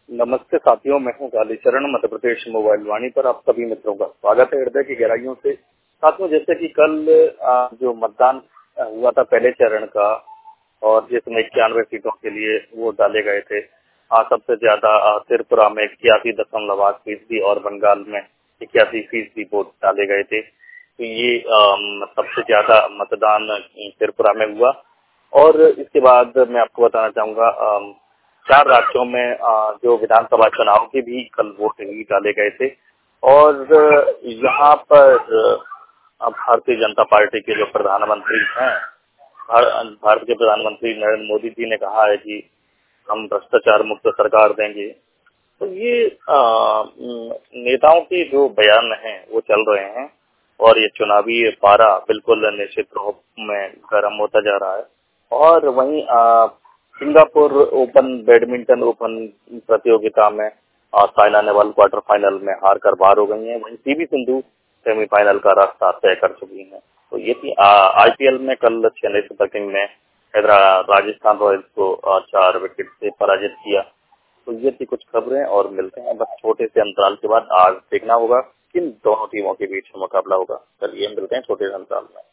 नमस्ते साथियों, मैं हूं कालीचरण। मध्य प्रदेश मोबाइल वाणी पर आप सभी मित्रों का स्वागत है हृदय की गहराइयों से। साथियों, जैसे कि कल जो मतदान हुआ था पहले चरण का, और जिसमें 91 सीटों के लिए वोट डाले गए थे, सबसे ज्यादा त्रिपुरा में 81.8% और बंगाल में 81% वोट डाले गए थे। तो ये सबसे ज्यादा मतदान त्रिपुरा में हुआ। और इसके बाद मैं आपको बताना चाहूंगा, 4 राज्यों में जो विधानसभा चुनाव के भी कल वोट ही डाले गए थे। और यहाँ पर भारतीय जनता पार्टी के जो प्रधानमंत्री हैं, भारत के प्रधानमंत्री नरेंद्र मोदी जी ने कहा है कि हम भ्रष्टाचार मुक्त सरकार देंगे। तो ये नेताओं के जो बयान हैं वो चल रहे हैं, और ये चुनावी पारा बिल्कुल निश्चित रूप में गर्म होता जा रहा है। और वहीं सिंगापुर ओपन बैडमिंटन ओपन प्रतियोगिता में साइना नेहवाल क्वार्टर फाइनल में हार कर बाहर हो गई हैं। वहीं पीवी सिंधु सेमीफाइनल का रास्ता तय कर चुकी हैं। तो ये थी आईपीएल में कल चेन्नई सुपर किंग ने राजस्थान रॉयल्स को 4 विकेट से पराजित किया। तो ये थी कुछ खबरें, और मिलते हैं बस छोटे से अंतराल के बाद। आज देखना होगा किन दोनों टीमों के बीच मुकाबला होगा। चलिए मिलते हैं छोटे से अंतराल में।